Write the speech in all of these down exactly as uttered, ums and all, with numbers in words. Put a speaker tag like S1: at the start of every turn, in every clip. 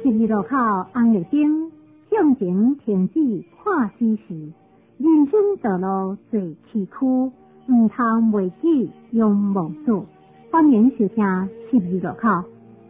S1: 十字路口红绿灯，向前停止看指示。人生道路最崎岖，唔通为己用无助。欢迎收听十字路口。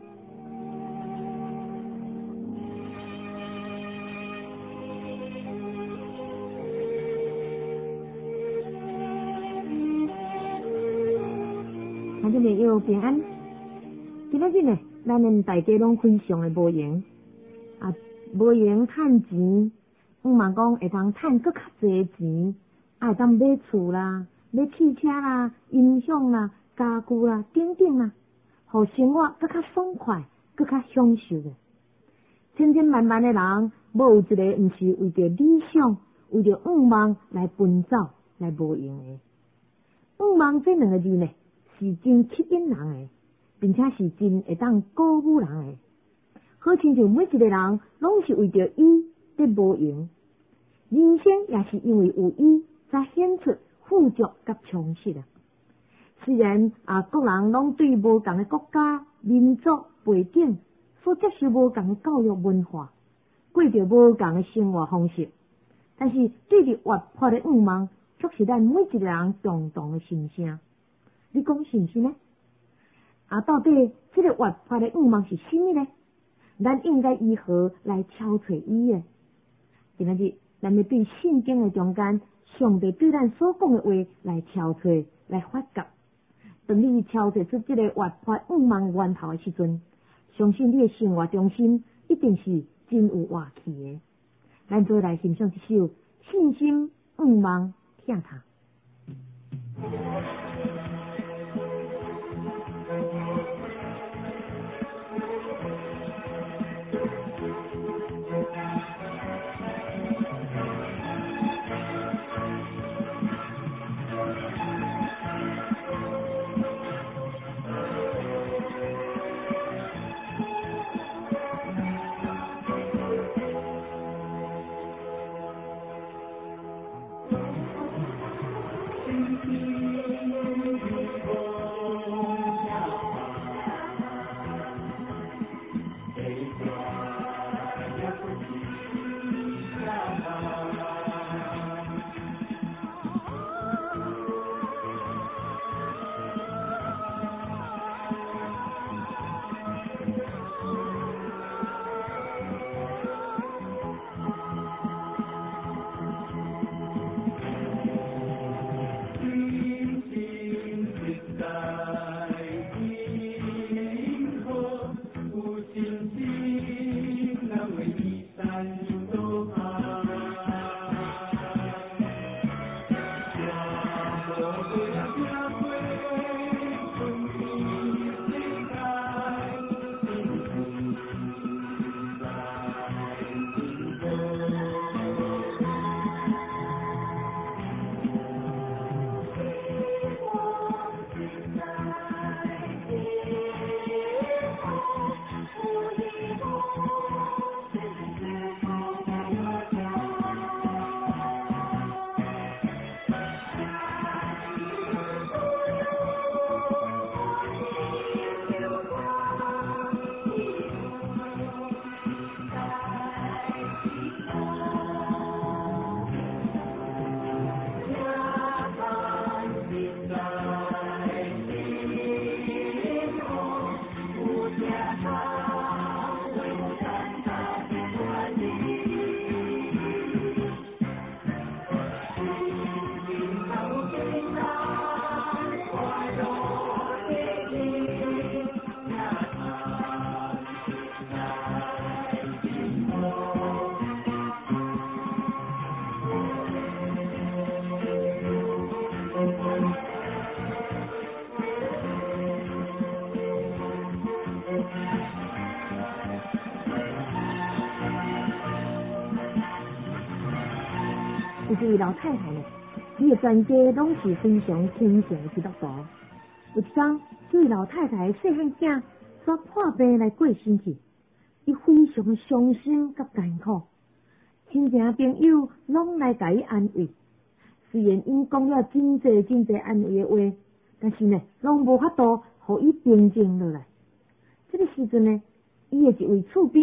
S2: 大家朋友平安。今仔日呢，咱们大家拢非常的无闲啊，无闲趁钱，毋嘛讲会当趁搁较侪钱，啊会当买厝啦、买汽车啦、音响啦、家具啦等等啦，互生活搁较爽快、搁较享受的。千千万万的人，无有一个毋是为着理想、为着愿望来奔走、来无用的。愿望这两个字呢，是真吸引人的，并且是真会当鼓舞人的。好亲像每一个人拢是为着伊在无用，人生也是因为有伊才显出富足甲充实啊。虽然啊，各人拢对无同的国家、民族背景所接受无同的教育文化，过着无同的生活方式，但是对着活泼的愿望，却是咱每一个人共同的心声。你讲是毋是呢？啊，到底这个活泼的愿望是什么呢？咱应该如何来敲找伊的？今仔日咱要对圣经的中间，上帝对咱所讲的话来敲找、来发觉。当你敲找出这个活泼愿望源头的时阵，相信你的生活中心一定是真有活气的。咱做来欣赏一首信心愿望听他。有一位老太太呢，伊的全家拢是非常虔诚的基督徒。有一天，这位老太太的细汉囝煞破病来过身去，伊非常的伤心甲艰苦，亲戚朋友拢来甲伊安慰。虽然因讲了真侪真侪安慰的话，但是呢，拢无法度互伊平静落来。这个时阵呢，伊的一位厝边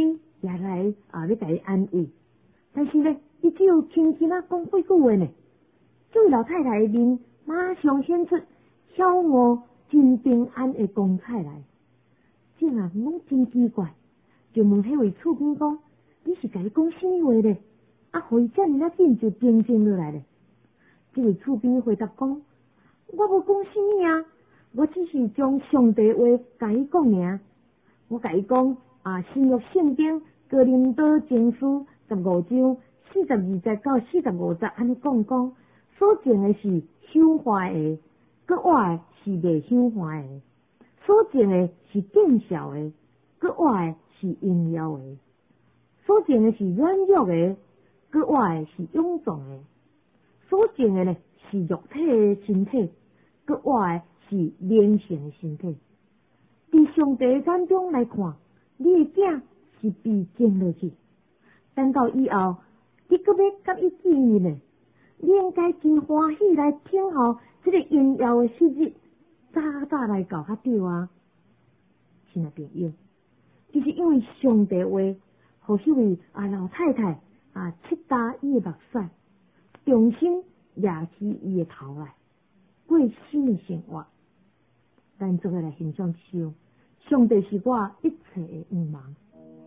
S2: 也来啊，要甲伊安慰。但是呢，伊只有轻轻啊讲几句话呢，这位老太太的面马上显出晓悟真平安的光彩来。这人拢真奇怪，就问迄位厝边讲：你是甲伊讲什么话咧？啊，互伊遮尔啊紧就平静落来咧。这位厝边回答讲：我无讲什么啊，我只是将上帝话甲伊讲尔。我甲伊讲啊，新约圣经哥林多前书十五章四十二节到四十五节安尼讲讲，所种的是想坏的，搁活的是未想坏的；所种的是见效的，搁活的是荣耀的；所种的是软弱的，搁活的是勇壮的；所种的呢是肉体的身体，搁活的是灵性的身体。伫上帝眼中来看，你的囝是被种落去，等到以后，你搁要甲伊见面呢，你应该真欢喜来听候这个荣耀的昔日，早早来到较对啊！亲爱朋友，就是因为上帝话，互迄位啊老太太啊切打伊的目屎，重新压起伊的头来，过新的生活。咱做个来欣赏一首。上帝是我一切的愿望。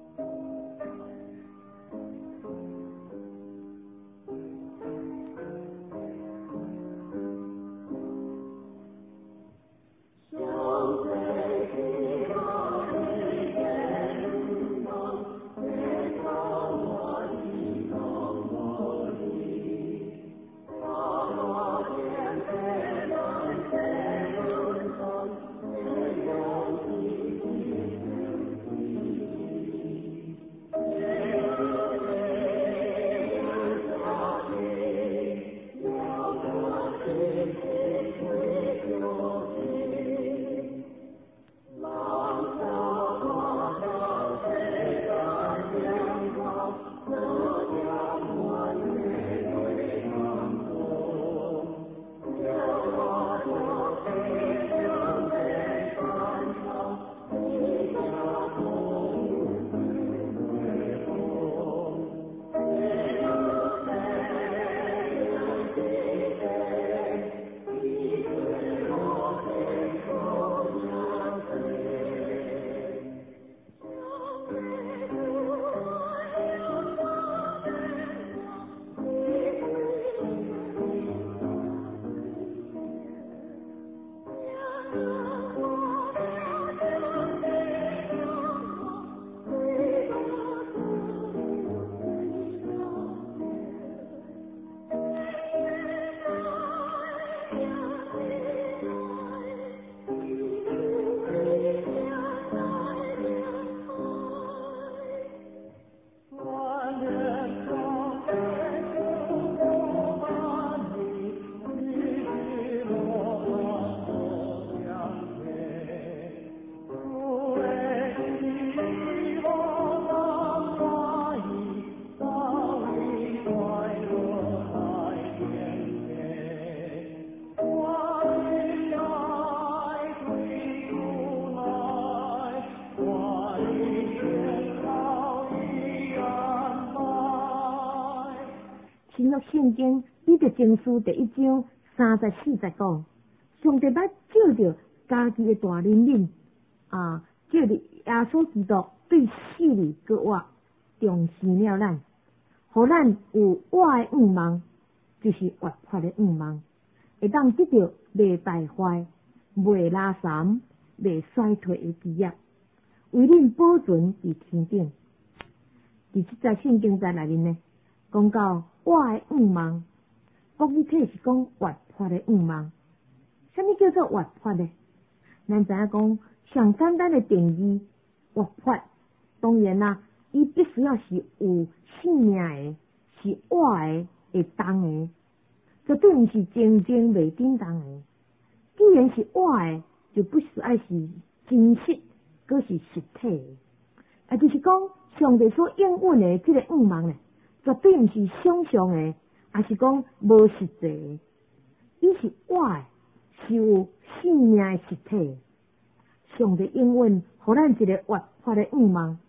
S2: 新约圣经彼得前书第一章三十四节讲，上帝捌照着家己的大怜悯啊，照着耶稣基督对死里搁活，重生了咱，互咱有活的愿望，就是活泼的愿望，会当得到未败坏、未拉残、未衰退的基业，为恁保存伫天顶。伫即在圣经在内面呢，讲到活的愿望，国语体是讲活泼的愿望。什么叫做活泼呢？咱知影讲上简单的定义，活泼当然啦，伊必须要是有生命的，是活的，会动的，绝对毋是静静袂叮当的。既然是活的，就不需要是真实，搁是实体的。啊，就是讲上帝所应允的这个愿望呢，绝对毋是想象的，也是讲无实际的。伊是活的，是有生命的实体的。上帝应允，互咱一个活泼的愿望，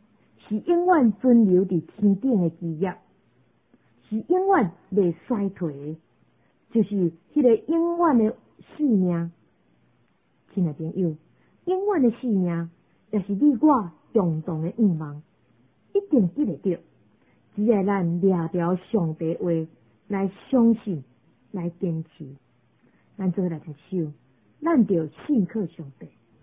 S2: 是永远存留伫天顶的基业，是永远袂衰退，就是迄个永远的性命。亲爱朋友，永远的性命，也是你我共同的愿望，一定得得到。只要咱抓牢上帝话来相信，来坚持，咱做来读首，咱就信靠上帝。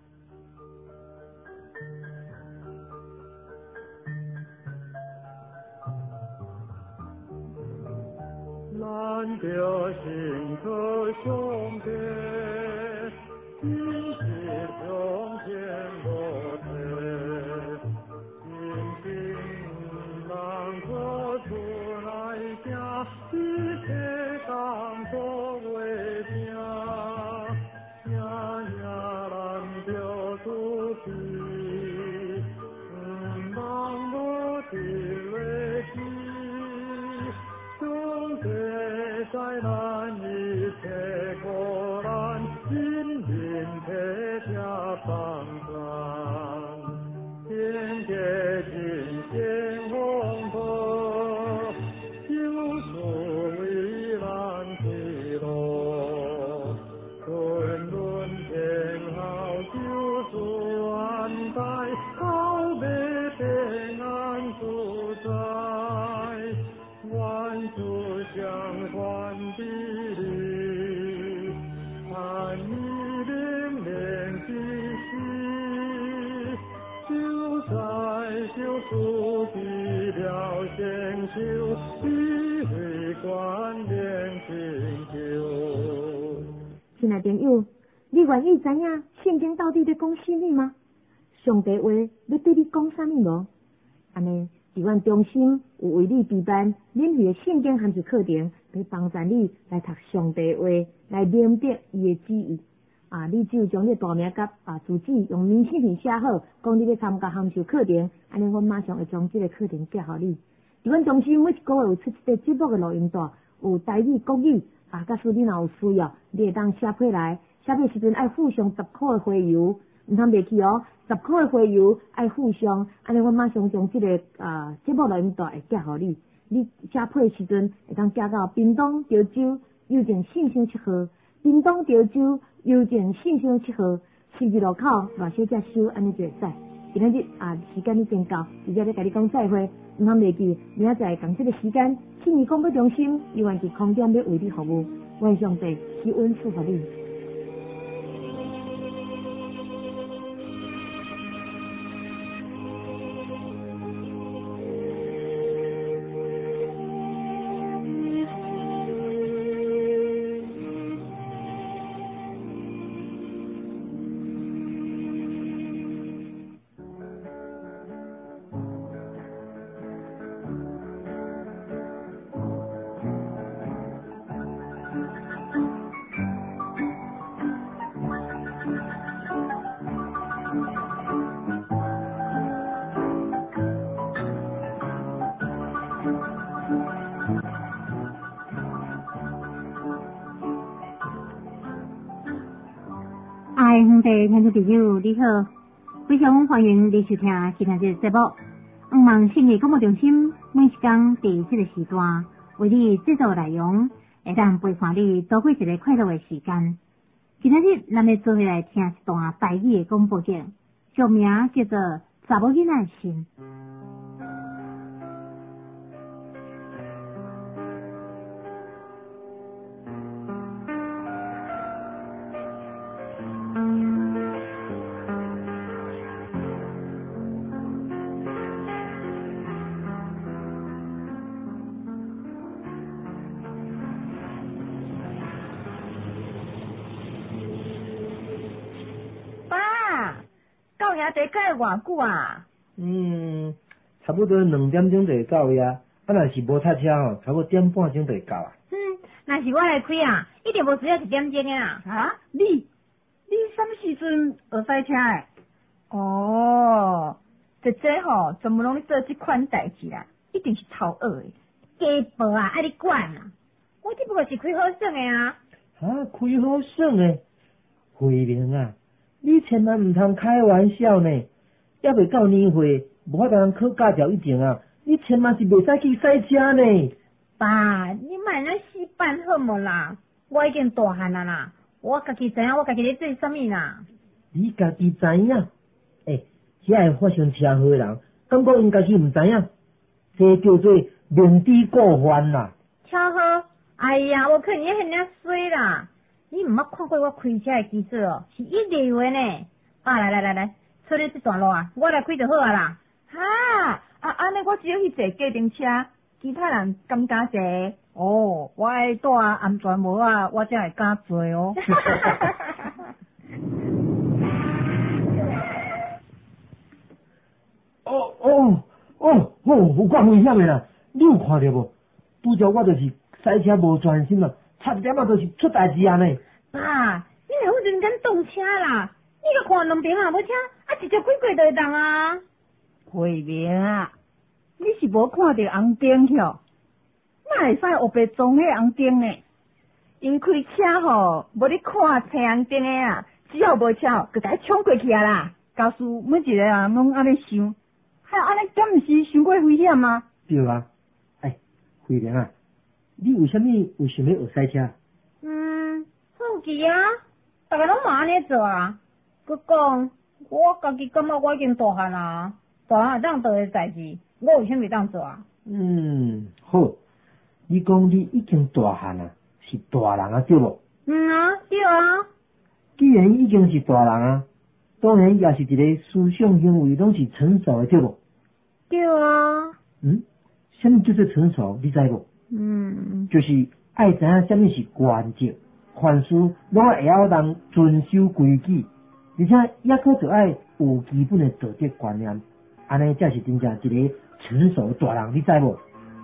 S3: 咱就信靠上帝，今日从前无退，心心人可出来行，一切当作为正，夜夜咱就出去，唔通无地位去。在咱一切苦难，人人体贴帮助，天界尽显宏博，救赎为咱披露，顿顿天好救赎安在，好悲平安自在。万主相还的力，盼你灵灵的心，就在救赎的了先修，必会关联成就。
S2: 亲爱朋友，你愿意知影圣经到底在讲什么吗？上帝话要对你讲什么无？安尼。伫阮中心有为你举办免费的圣经函授课程，要帮助你来读上帝话，来明白伊的旨意。啊，你只有将你大名甲啊住址用明信片写好，讲你要参加函授课程，安尼阮马上会将这个课程寄互你。伫阮中心每一个月有出一个节目的录音带，有台语、国语啊，假使你若有需要，你会当写批来，写批时阵爱附上十块的花邮。唔通袂去哦，十块的花邮爱附上，安尼我马上将这个啊节目录音带会寄互你。你写批的时阵会当寄到屏东潮州邮政信箱七号，屏东潮州邮政信箱七号，十字路口外小姐收，安尼就会使。今仔日啊时间已经到，直接咧甲你讲再会，唔通袂记，明仔载同这个时间，信义广播中心永远是空中要为你服务，愿上帝施恩赐福你。
S1: 爱兄弟听众朋友你好，非常欢迎你收听今天这个节目。希望信义广播中心每一天伫这个时段为你制作内容，会当陪伴你度过一个快乐的时间。今天日咱要做伙来听一段台语的广播剧，剧名叫做《查某囡仔心》。
S2: 到遐地改偌久啊？
S4: 嗯，差不多两点钟就会到呀。啊，若是无塞车吼，差不多点半钟就会到啊。
S2: 嗯，若是我来开啊，一定无只要一点钟的啊。
S5: 啊？你你什么时阵学塞车的？哦，姐姐吼，专门拢咧做这款代志啦，一定是偷学的。
S2: 家婆啊，爱你管啊！我只不过是开好耍的啊。
S4: 啊，开好耍的，慧玲啊！你千万唔通开玩笑呢，还未到年岁， 无法度通考驾照以前啊，你千万是袂使去赛车呢。
S2: 爸，你莫那死办好无啦？我已经大汉啊啦，我家己知影我家己咧做啥物啦。
S4: 你家己知影？诶，遐会发生车祸的人，感觉因家己毋知影，这叫做明知故犯啦。
S2: 车祸？哎呀，我看你很遐衰啦！你毋捌看过我开车的技术哦，是一流的呢。啊，来来来来，出咧这段路啊，我来开就好啊啦。
S5: 哈，啊安尼我只要去坐计程车，其他人敢敢坐？哦，我爱戴安全帽啊，我才会敢坐哦。
S4: 哦哦哦哦，有怪危险的啦！你有看到无？拄则我就是赛车无专心啊，差点啊就是出代志啊呢。
S2: 爸，你若有认真动车啦，你甲看两边啊无车，啊直接开过就会当啊。
S5: 慧明啊，你是无看到红灯晓？哪会使黑白撞迄红灯呢？因开车吼，无咧看青红灯的啊，只要无车，就甲伊冲过去啊啦。教师每一个人拢安尼想，还安尼，敢毋是伤过危险吗？
S4: 对啊，哎，慧玲啊，你为什么有想要学赛车？
S2: 嗯，好奇啊，大家拢嘛安尼做啊。佮讲，我家己感觉我已经大汉啊，大汉会当做的代志，我为虾米当做啊？
S4: 嗯，好，你讲你已经大汉啊，是大人啊，对无？
S2: 嗯啊，对啊。
S4: 既然已经是大人啊，当然也是一个思想行为拢是成熟的，对无？
S2: 对啊。
S4: 嗯，什么叫做成熟？你知无？
S2: 嗯，
S4: 就是爱知影什么是原则，凡事拢会晓当遵守规矩，而且也可就爱有基本的道德观念，安尼才是真正一个成熟的大人，你知无？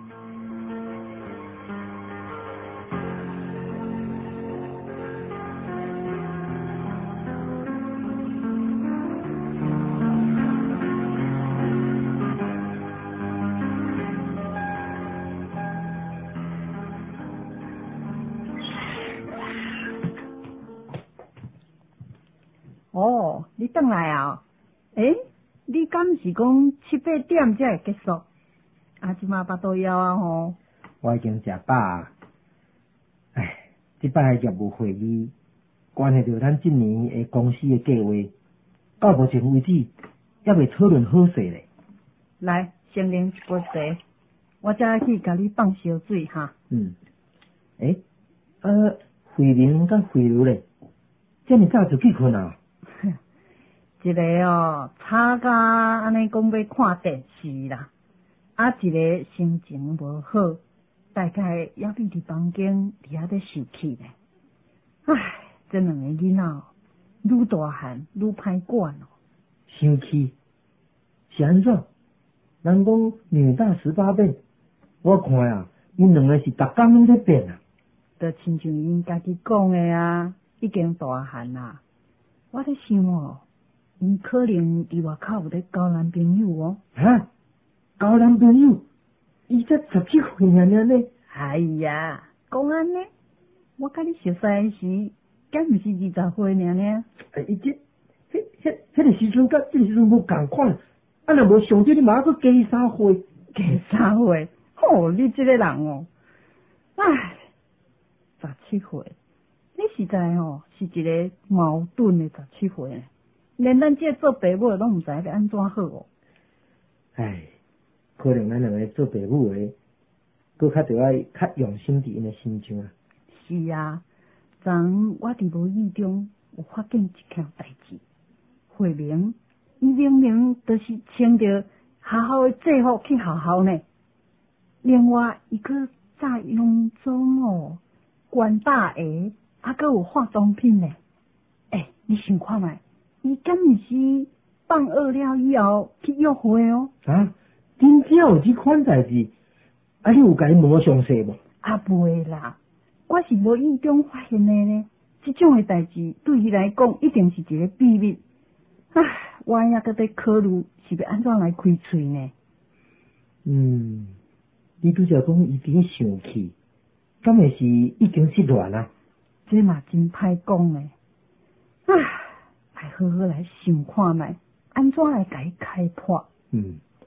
S5: 哦，你转来啊？诶，你敢是讲七八点才会结束？啊，即马巴肚枵啊吼！
S4: 我已经食饱啊。唉，即摆业务会议关系到咱今年的公司的计划，到目前为止还未讨论好势咧。
S5: 来，先啉一杯茶，我才去甲你放烧水哈。
S4: 嗯，诶，啊，慧明甲慧茹咧，这么早就去困啊？
S5: 一个哦，吵甲安尼讲要看电视啦，啊，一个心情无好，大概也比伫房间伫遐咧受气咧。唉，这两个囡仔哦，愈大汉愈歹管哦。
S4: 生气是安怎？人讲女大十八变，我看啊，因两个是逐工拢在变啊。
S5: 就亲像因家己讲的啊，已经大汉啦。我咧想哦，因可能伫外口有咧交男朋友哦。
S4: 哈，交男朋友？伊才十七岁尔尔呢。
S5: 哎呀，讲安尼，我甲你熟识时，敢毋是二十岁尔呢？
S4: 哎，伊这，迄、迄、迄个时阵甲这个时阵无共款，啊，若无上少你马上佮加三岁，
S5: 加三岁，吼、哦，你这个人哦，唉，十七岁，你实在哦是一个矛盾的十七岁，连咱这做爸母拢毋知要安怎好哦。
S4: 唉，可能咱两个做爸母的，搁较着爱较用心伫因的身上啊。
S5: 是啊，昨我伫无意中有发现一件代志，慧明，伊明明就是穿着学校的制服去学校呢，另外伊搁炸洋装哦，管大鞋，还搁有化妆品呢。诶，你想看觅，伊敢毋是放学了以后去约会哦？
S4: 啊，真正有这款代志？啊，你有甲伊问详细无？
S5: 啊，袂啦，我是无意中发现的呢。这种的代志对伊来讲一定是一个秘密。唉，我还搁在考虑是要安怎来开喙呢。
S4: 嗯，你拄则讲伊伫生气，敢会是已经失恋啊？
S5: 这嘛真歹讲呢。唉，来好好来想看觅，安怎来甲伊开破。
S4: 嗯，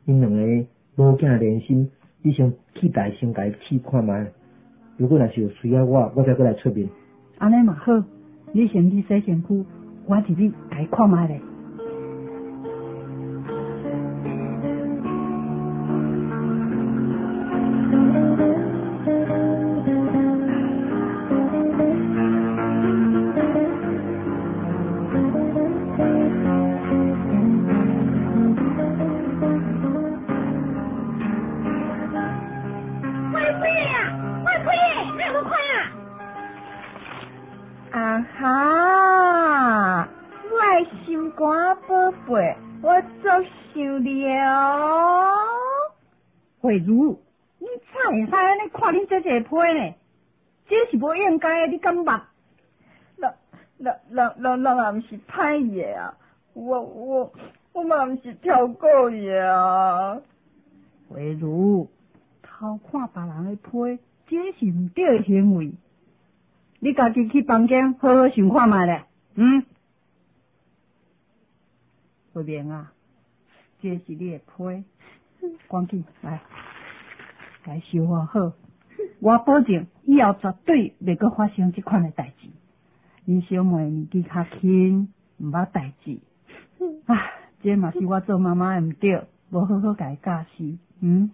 S4: 因两个无囝连心，你先去大先家去看卖。如果若是有需要我，我再过来出面。
S5: 安尼嘛好，你先去洗身躯，我替你家看卖咧。
S2: 啊哈！我心肝宝贝，我做想了。
S5: 慧茹，你怎会使安尼看恁姐姐批呢？这是无应该的，你敢捌？
S2: 人人人人人也毋是歹嘢啊！我我我嘛毋是挑过嘢啊！
S5: 慧茹，偷看别人的批，这是毋对的行为。你家己去房间好好想看卖咧，嗯？慧明啊，这是你的批，赶紧来，来收好好。我保证以后绝对袂阁发生这款的代志。恁小妹年纪较轻，毋捌代志。啊，这嘛是我做妈妈的毋对，无好好甲伊教示，嗯？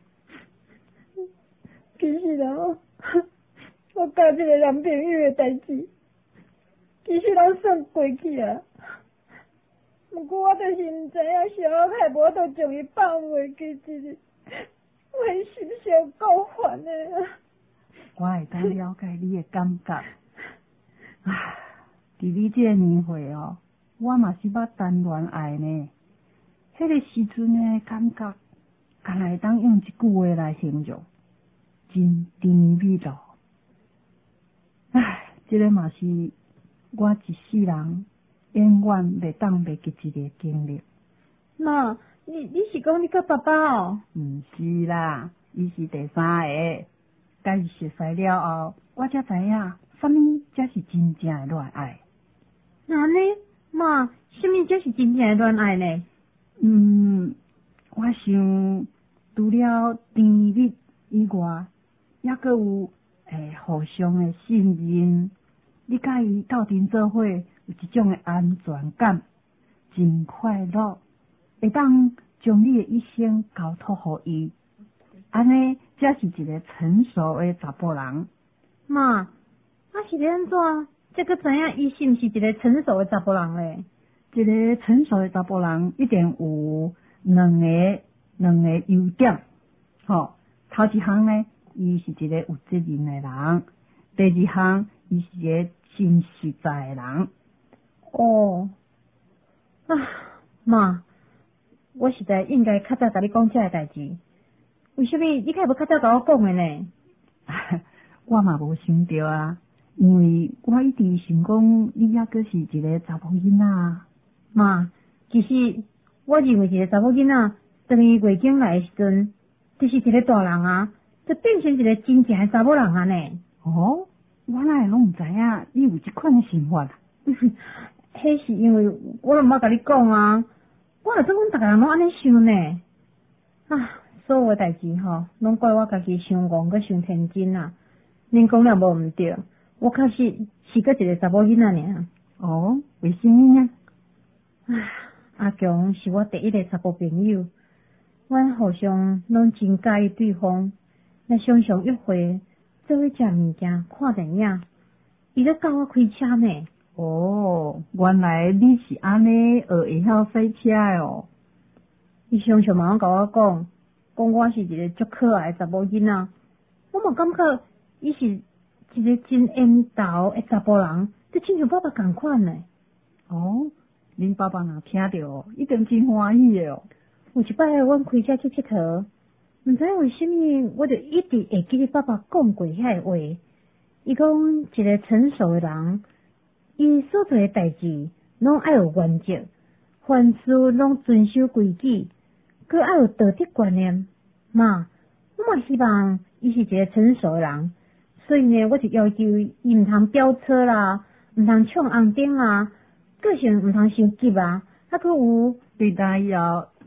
S2: 其实啊，我甲这个男朋友的代志，其实拢算过去啊。不过我就是毋知影小太无都将伊放袂记一日，我心伤够烦的啊。
S5: 我会当了解你的感觉。啊，伫你这个年岁哦，我嘛是捌谈恋爱呢。迄个时阵的感觉，敢会当用一句话来形容，真甜蜜咯。唉，这个嘛是我一世人永远袂当袂记一个经历。
S2: 妈，你你是讲你甲爸爸哦？
S5: 毋是啦，伊是第三个。甲伊熟识了后，我才知影，什么才是真正的恋爱。
S2: 那呢？妈，什么才是真正的恋爱呢？
S5: 嗯，我想除了甜蜜以外，还阁有诶互相的信任。你甲伊斗阵做伙，有一种的安全感，真快乐，会当将你的一生交托互伊。安尼才是一个成熟的查甫人。
S2: 妈，啊是要安怎？这个知影伊是毋是一个成熟的查甫人咧？
S5: 一个成熟的查甫人一定有两个两个优点。吼，头一项呢，伊是一个有责任的人；第二项，伊是一个真实在的人。
S2: 哦，啊，妈，我实在应该较早甲你讲这个代志。为什么你较无较早甲我讲的呢？
S5: 我嘛无想到啊，因为我一直想讲你抑阁是一个查某囡仔。
S2: 妈，其实我认为一个查某囡仔，当伊月经来的时阵，就是一个大人啊，就变成一个真正的查某人啊呢。
S5: 哦，我哪会拢毋知影你有这款的想法啊？
S2: 迄是因为我都毋捌甲你讲啊，我就做阮逐个人拢安尼想呢。啊，所有的代志吼，拢怪我家己伤戆佮伤天真啊。恁讲了无毋对，我确实是个一个查某囡仔尔。
S5: 哦，为什么呢？
S2: 唉，阿强是我第一个查甫朋友，阮互相拢真介意对方，也常常约会，做伙食物件、看电影，伊咧教我开车呢。
S5: 哦，原来你是安尼学会晓赛车的哦。
S2: 伊常常嘛甲我讲，讲我是一个足可爱的查某囡仔，我嘛感觉伊是一个真缘投的查甫人，就亲像爸爸同款呢。
S5: 哦，恁爸爸若听到，一定真欢喜的哦。
S2: 有一摆阮开车去佚佗，毋知为什么，我就一直会记得爸爸讲过遐个话。伊讲一个成熟的人，伊所做的代志拢爱有原则，凡事拢遵守规矩，佮爱有道德观念。妈，我嘛希望伊是一个成熟的人，所以呢，我就要求伊毋通飙车啦，毋通闯红灯啊，个性毋通伤急啊，还佮有
S5: 对待以后，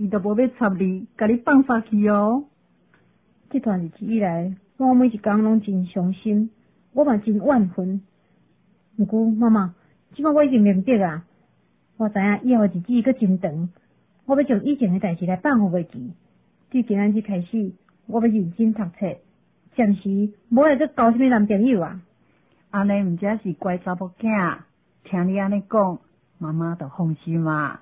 S5: 伊都无要插你，甲你放下去哦。
S2: 这段日子以来，我每一工拢真伤心，我嘛真怨愤。毋过妈妈，即摆我已经明白啊，我知影以后日子阁真长，我要将以前的代志来放互袂记。自今仔日开始，我要认真读册，暂时无会阁交什么男朋友啊。
S5: 安尼毋只是乖查某囝，听你安尼讲，妈妈就放心啊。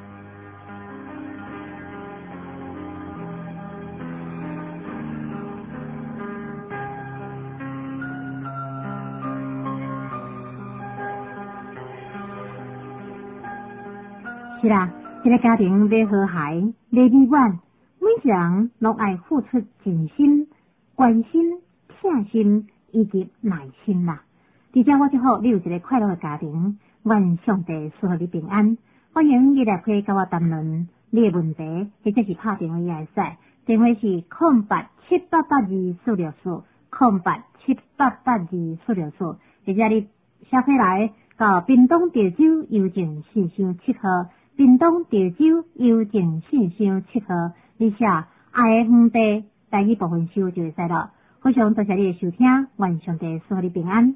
S1: 是啦，一个家庭要和谐、要美满，每一人拢爱付出尽心、关心、疼心以及耐心啦。而且我祝福你有一个快乐的家庭，愿上帝赐予你平安。欢迎你来可以跟我谈论你的问题，或者是拍电话也会使，电话是空八七八八二四六四，空八七八八二四六四，或者你写回来到屏东潮州邮政信箱七号。屏东潮州邮政信箱七号，你写爱的园地台语部分收就会使了。非常多谢你的收听，愿上帝赐你平安。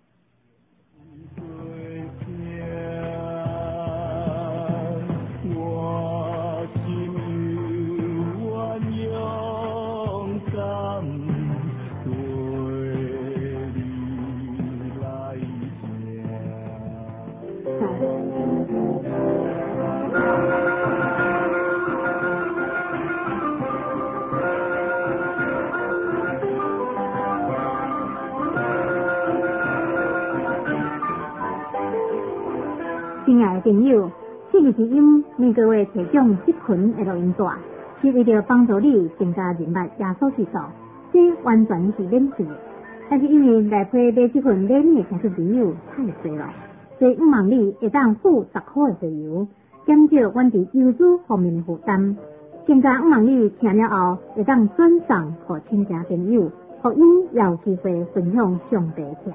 S1: 亲爱的朋友，这个是因每个月提供这群的录音带，是为了帮助你增加人脉耶稣基督，这完全是免费的。但是因为来配买这份免费的听众朋友太多了，所以毋望你会当付十块的费用，减少阮伫邮资方面的负担。更加毋望你听了后会当转送给亲戚朋友，互因也有机会分享上帝听。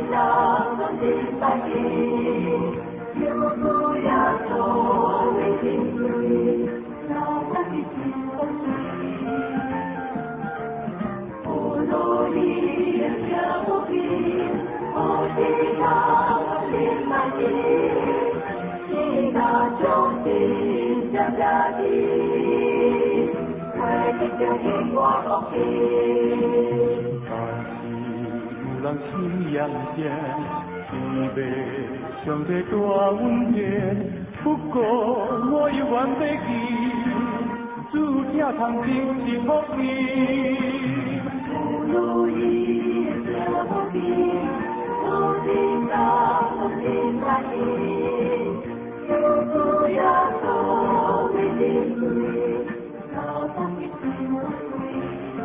S3: 有人心痒痛，天边上帝大温馨。不过我犹原要记，注定通真是福气。有如伊的福气，有人家福气来去，有主耶稣为人归，老福气真福气。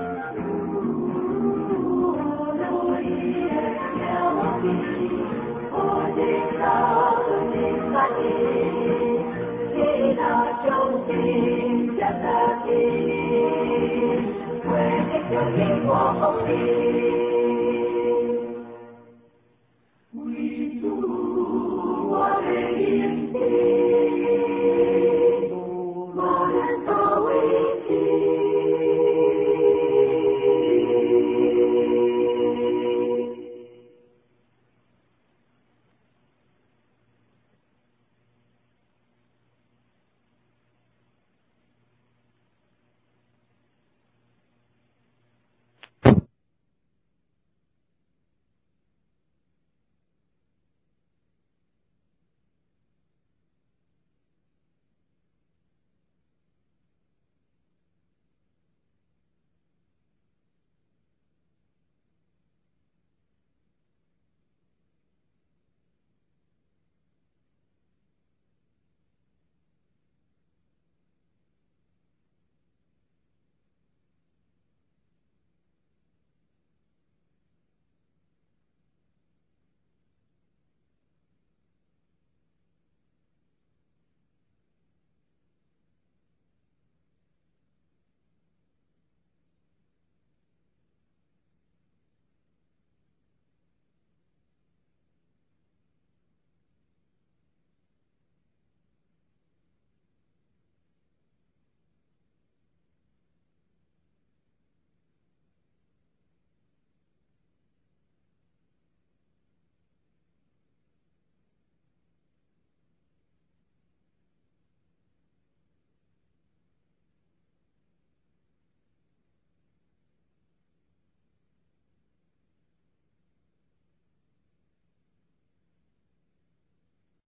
S3: 相信这个天，为你就因我福气。